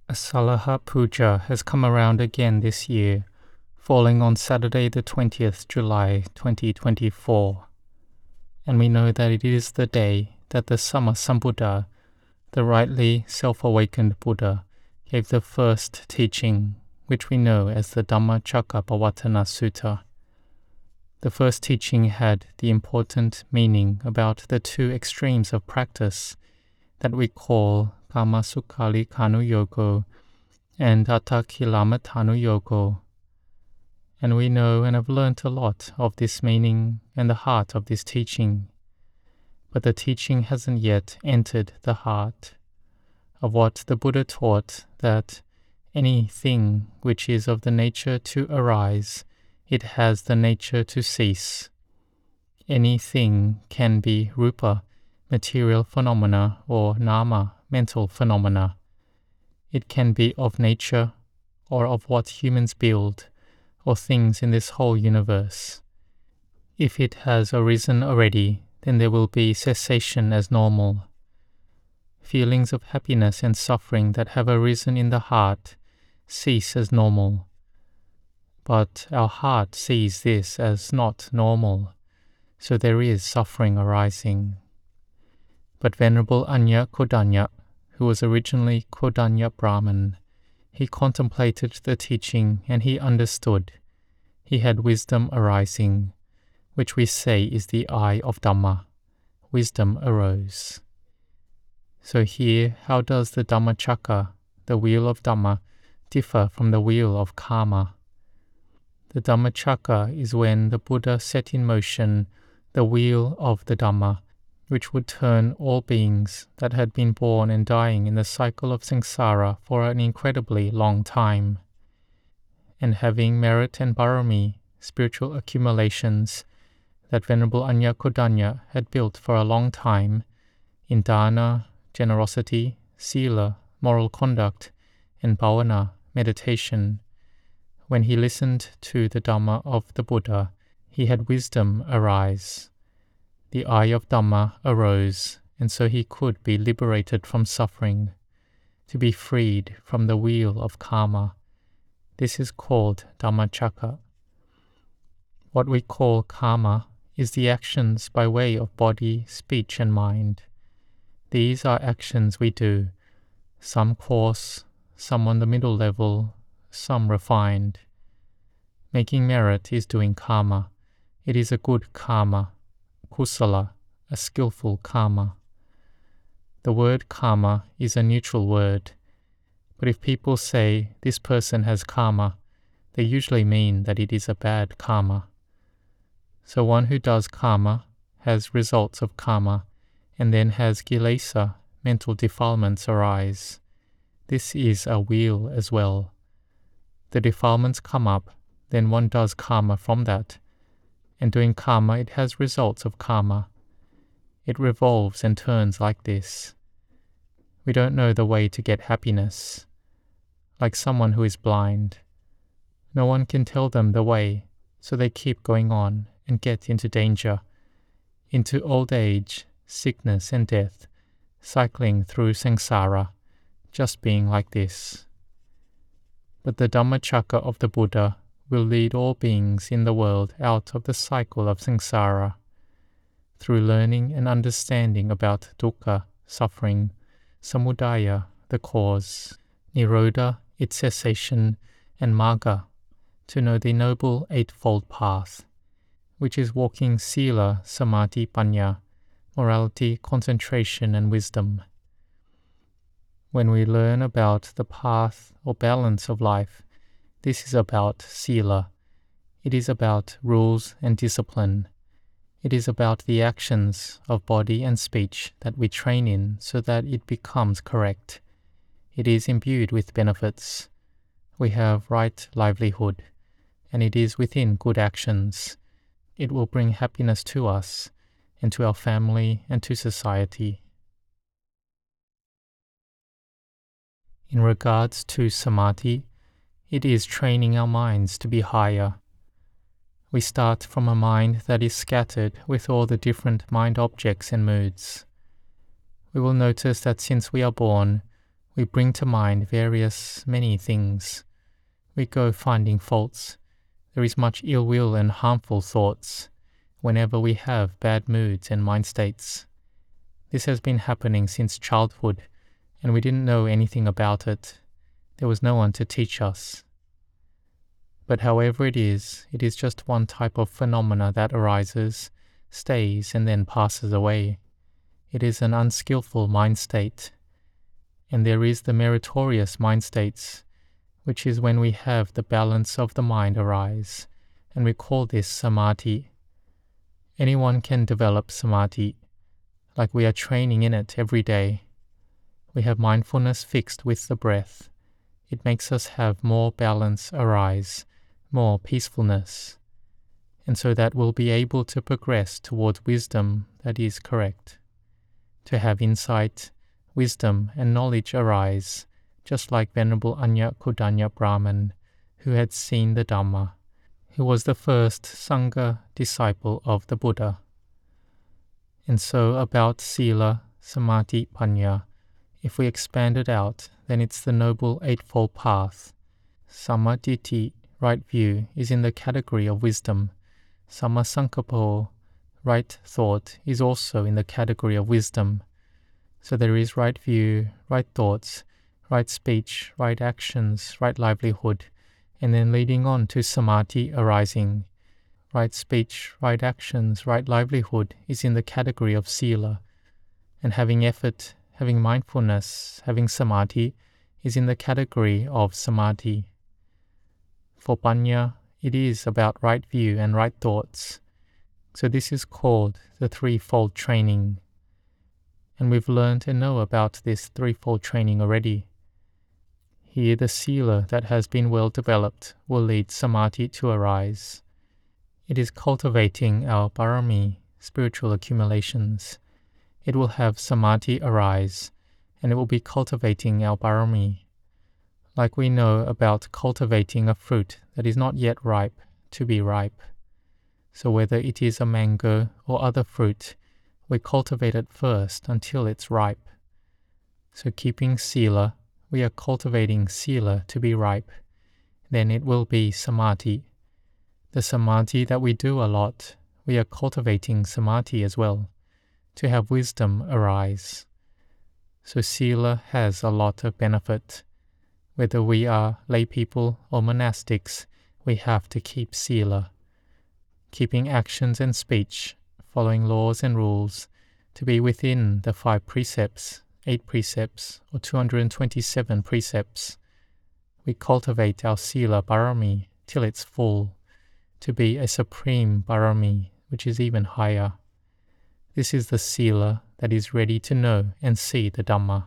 Asalaha Puja has come around again this year, falling on Saturday the 20th July 2024. And we know that it is the day that the Sama Sambuddha, the rightly self-awakened Buddha, gave the first teaching, which we know as the Dhammacakkappavattana Sutta. The first teaching had the important meaning about the two extremes of practice that we call Kamasukalikanuyogo and Atthakilamatthanuyogo. And we know and have learnt a lot of this meaning and the heart of this teaching. But the teaching hasn't yet entered the heart of what the Buddha taught, that anything which is of the nature to arise, it has the nature to cease. Anything can be rupa, material phenomena, or nama, mental phenomena. It can be of nature, or of what humans build, or things in this whole universe. If it has arisen already, then there will be cessation as normal. Feelings of happiness and suffering that have arisen in the heart cease as normal. But our heart sees this as not normal, so there is suffering arising. But Venerable Anya Kodanya, who was originally Kodanya Brahman, he contemplated the teaching and he understood. He had wisdom arising, which we say is the eye of Dhamma. Wisdom arose. So here, how does the Dhammacakka, the wheel of Dhamma, differ from the wheel of karma? The Dhammacakka is when the Buddha set in motion the wheel of the Dhamma, which would turn all beings that had been born and dying in the cycle of samsara for an incredibly long time. And having merit and barami, spiritual accumulations, that Venerable Anya Kodanya had built for a long time, in dana, generosity, sila, moral conduct, and bhavana, meditation, when he listened to the Dhamma of the Buddha, he had wisdom arise. The eye of Dhamma arose, and so he could be liberated from suffering, to be freed from the wheel of karma. This is called Dhammacakka. What we call karma is the actions by way of body, speech, and mind. These are actions we do, some coarse, some on the middle level, some refined. Making merit is doing karma. It is a good karma, kusala, a skillful karma. The word karma is a neutral word, but if people say this person has karma, they usually mean that it is a bad karma. So one who does karma has results of karma, and then has kilesa, mental defilements arise. This is a wheel as well. The defilements come up, then one does karma from that. And doing karma, it has results of karma. It revolves and turns like this. We don't know the way to get happiness. Like someone who is blind. No one can tell them the way, so they keep going on and get into danger, into old age, sickness and death, cycling through samsara, just being like this. But the Dhammacakka of the Buddha will lead all beings in the world out of the cycle of samsara, through learning and understanding about dukkha, suffering, samudaya, the cause, nirodha, its cessation, and magga, to know the Noble Eightfold Path, which is walking sila, samadhi, panya, morality, concentration, and wisdom. When we learn about the path or balance of life, this is about sila. It is about rules and discipline. It is about the actions of body and speech that we train in so that it becomes correct. It is imbued with benefits. We have right livelihood, and it is within good actions. It will bring happiness to us, and to our family, and to society. In regards to samadhi, it is training our minds to be higher. We start from a mind that is scattered with all the different mind objects and moods. We will notice that since we are born, We bring to mind many things. We go finding faults. There is much ill will and harmful thoughts whenever we have bad moods and mind states. This has been happening since childhood, and we didn't know anything about it. There was no one to teach us. But however it is just one type of phenomena that arises, stays, and then passes away. It is an unskillful mind state. And there is the meritorious mind states, which is when we have the balance of the mind arise, and we call this samadhi. Anyone can develop samadhi, like we are training in it every day. We have mindfulness fixed with the breath. It makes us have more balance arise, more peacefulness, and so that we'll be able to progress towards wisdom that is correct, to have insight, wisdom and knowledge arise, just like Venerable Anya Kodanya Brahman, who had seen the Dhamma, who was the first Sangha disciple of the Buddha. And so about Sila, Samadhi, Panya, if we expand it out, then it's the Noble Eightfold Path. Samadhi, right view, is in the category of wisdom. Sammasankappo, right thought, is also in the category of wisdom. So there is right view, right thoughts, right speech, right actions, right livelihood, and then leading on to samadhi arising. Right speech, right actions, right livelihood is in the category of sila, and having effort, having mindfulness, having samadhi is in the category of samadhi. For panya, it is about right view and right thoughts. So this is called the threefold training. And we've learned and know about this threefold training already. Here the sila that has been well developed will lead samadhi to arise. It is cultivating our parami, spiritual accumulations. It will have samadhi arise, and it will be cultivating our parami. Like we know about cultivating a fruit that is not yet ripe to be ripe. So whether it is a mango or other fruit, we cultivate it first until it's ripe. So keeping sila, we are cultivating sila to be ripe. Then it will be samadhi. The samadhi that we do a lot, we are cultivating samadhi as well, to have wisdom arise. So sila has a lot of benefit. Whether we are lay people or monastics, we have to keep sila. Keeping actions and speech, following laws and rules, to be within the 5 precepts, 8 precepts, or 227 precepts. We cultivate our sila parami till it's full, to be a supreme parami, which is even higher. This is the sila that is ready to know and see the Dhamma.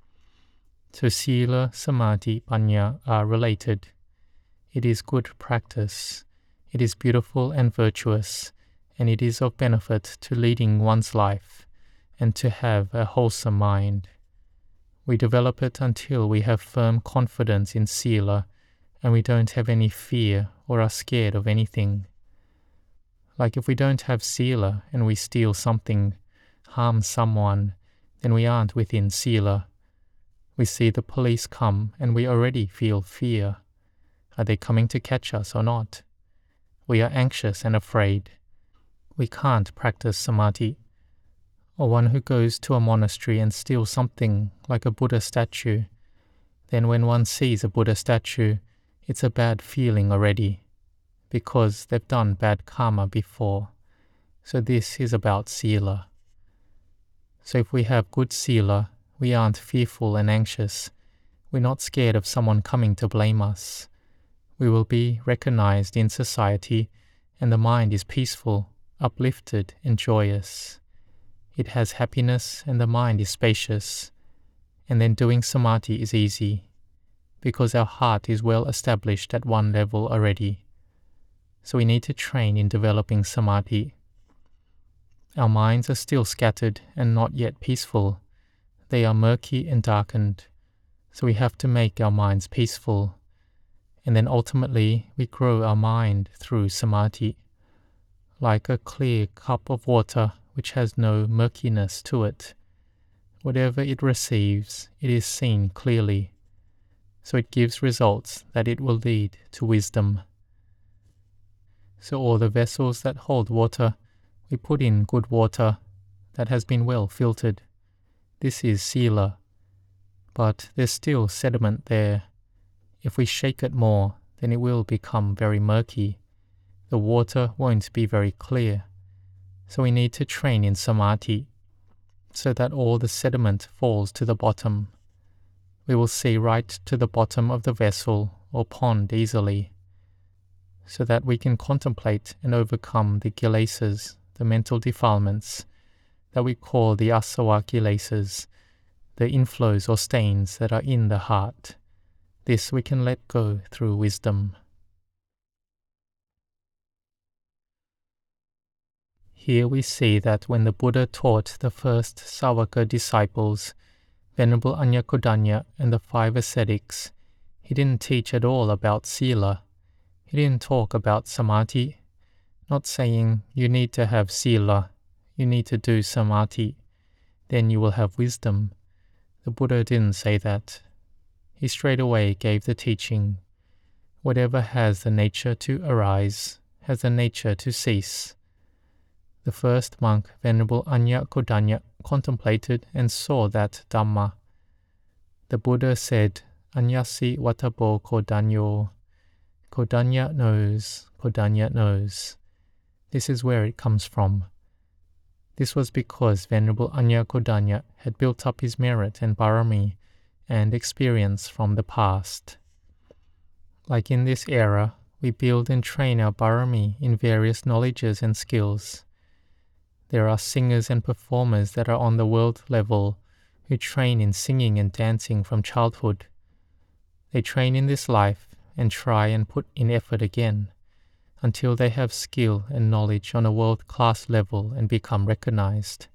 So sila, samadhi, panya are related. It is good practice. It is beautiful and virtuous, and it is of benefit to leading one's life and to have a wholesome mind. We develop it until we have firm confidence in sila, and we don't have any fear or are scared of anything. Like if we don't have sila and we steal something, harm someone, then we aren't within sila. We see the police come and we already feel fear. Are they coming to catch us or not? We are anxious and afraid. We can't practice samadhi. Or one who goes to a monastery and steals something like a Buddha statue, then when one sees a Buddha statue, it's a bad feeling already, because they've done bad karma before. So this is about sila. So if we have good sila, we aren't fearful and anxious. We're not scared of someone coming to blame us. We will be recognized in society, and the mind is peaceful, uplifted, and joyous. It has happiness, and the mind is spacious. And then doing samadhi is easy, because our heart is well established at one level already. So we need to train in developing samadhi. Our minds are still scattered and not yet peaceful. They are murky and darkened. So we have to make our minds peaceful. And then ultimately we grow our mind through samadhi, like a clear cup of water which has no murkiness to it. Whatever it receives, it is seen clearly, so it gives results that it will lead to wisdom. So all the vessels that hold water, we put in good water that has been well filtered. This is sila, but there's still sediment there. If we shake it more, then it will become very murky. The water won't be very clear. So we need to train in samadhi, so that all the sediment falls to the bottom. We will see right to the bottom of the vessel or pond easily, so that we can contemplate and overcome the kilesas, the mental defilements, that we call the asawa kilesas, the inflows or stains that are in the heart. This we can let go through wisdom. Here we see that when the Buddha taught the first Sāvaka disciples, Venerable Anya Kodanya and the 5 ascetics, he didn't teach at all about sila. He didn't talk about samadhi, not saying you need to have sila, you need to do samadhi, then you will have wisdom. The Buddha didn't say that. He straight away gave the teaching, whatever has the nature to arise, has the nature to cease. The first monk, Venerable Anya Kodanya, contemplated and saw that Dhamma. The Buddha said, Anyasi watabo kodanyo. Kodanya knows, Kodanya knows. This is where it comes from. This was because Venerable Anya Kodanya had built up his merit and barami and experience from the past. Like in this era, we build and train our barami in various knowledges and skills. There are singers and performers that are on the world level who train in singing and dancing from childhood. They train in this life and try and put in effort again until they have skill and knowledge on a world-class level and become recognized.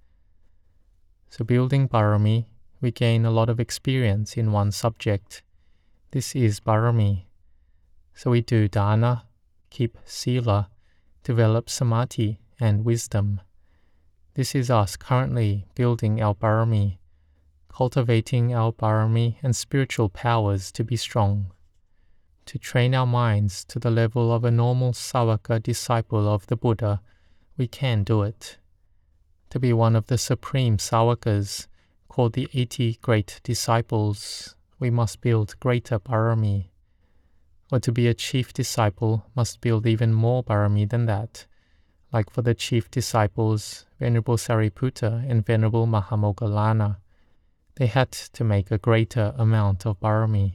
So building barami, we gain a lot of experience in one subject. This is barami. So we do dana, keep sila, develop samadhi and wisdom. This is us currently building our barami, cultivating our barami and spiritual powers to be strong, to train our minds to the level of a normal Sāvaka disciple of the Buddha. We can do it. To be one of the supreme Sāvakas, called the 80 great disciples, we must build greater barami. Or to be a chief disciple must build even more barami than that. Like for the chief disciples, Venerable Sariputta and Venerable Mahamoggallana, they had to make a greater amount of barami.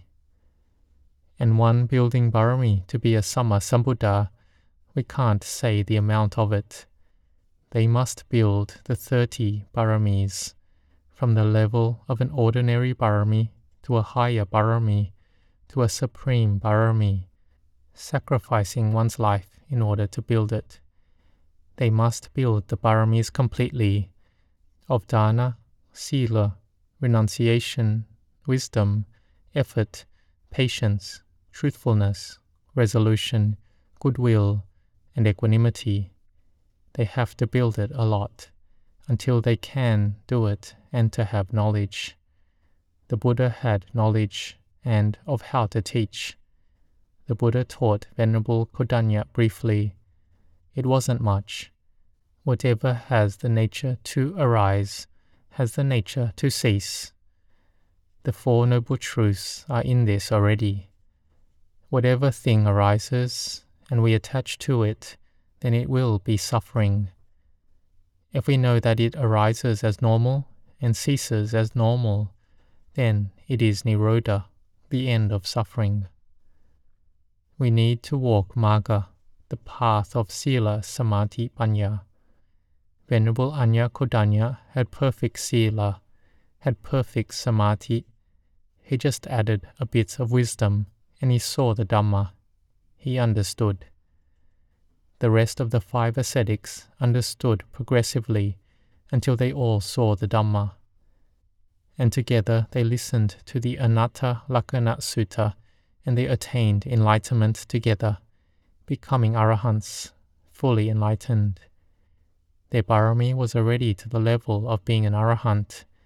And one building barami to be a Samma Sambuddha, we can't say the amount of it. They must build the 30 baramis, from the level of an ordinary barami to a higher barami, to a supreme barami, sacrificing one's life in order to build it. They must build the baramis completely, of dana, sila, renunciation, wisdom, effort, patience, truthfulness, resolution, goodwill, and equanimity. They have to build it a lot, until they can do it and to have knowledge. The Buddha had knowledge and of how to teach. The Buddha taught Venerable Kodanya briefly. It wasn't much. Whatever has the nature to arise has the nature to cease. The 4 Noble Truths are in this already. Whatever thing arises and we attach to it, then it will be suffering. If we know that it arises as normal and ceases as normal, then it is Nirodha, the end of suffering. We need to walk Magga, the path of Sila, Samadhi, Panya. Venerable Anya Kodanya had perfect Sila, had perfect Samadhi. He just added a bit of wisdom and he saw the Dhamma. He understood. The rest of the 5 ascetics understood progressively until they all saw the Dhamma. And together they listened to the Anatta Lakkhana Sutta and they attained enlightenment together, becoming arahants, fully enlightened. Their barami was already to the level of being an arahant,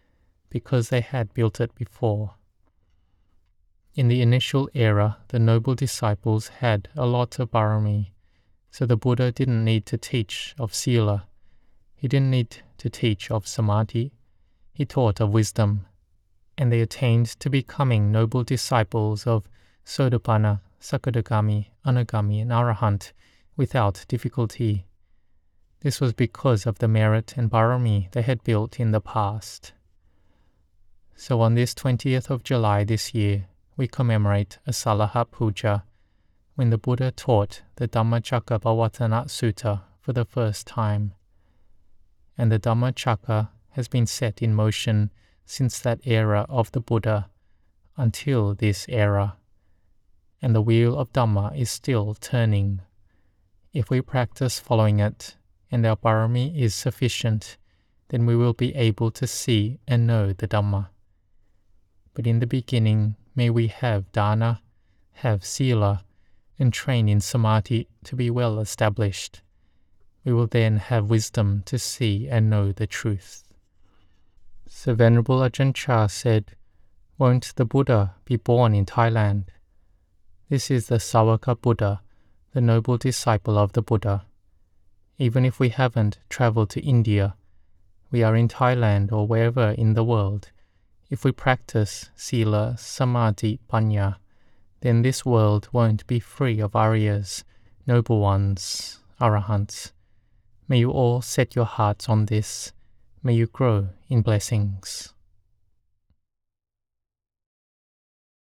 because they had built it before. In the initial era, the noble disciples had a lot of parami, so the Buddha didn't need to teach of sila. He didn't need to teach of samadhi. He taught of wisdom, and they attained to becoming noble disciples of Sotapanna, Sakadagami, Anagami, and Arahant without difficulty. This was because of the merit and parami they had built in the past. So on this 20th of July this year, we commemorate Asalaha Puja, when the Buddha taught the Dhammacakkappavattana Sutta for the first time. And the Dhammacakka has been set in motion since that era of the Buddha until this era, and the wheel of Dhamma is still turning. If we practice following it, and our parami is sufficient, then we will be able to see and know the Dhamma. But in the beginning, may we have dana, have sila, and train in samadhi to be well established. We will then have wisdom to see and know the truth. So Venerable Ajahn Chah said, "Won't the Buddha be born in Thailand?" This is the Sawaka Buddha, the noble disciple of the Buddha. Even if we haven't traveled to India, we are in Thailand or wherever in the world. If we practice sila, samadhi, panya, then this world won't be free of Aryas, noble ones, arahants. May you all set your hearts on this. May you grow in blessings.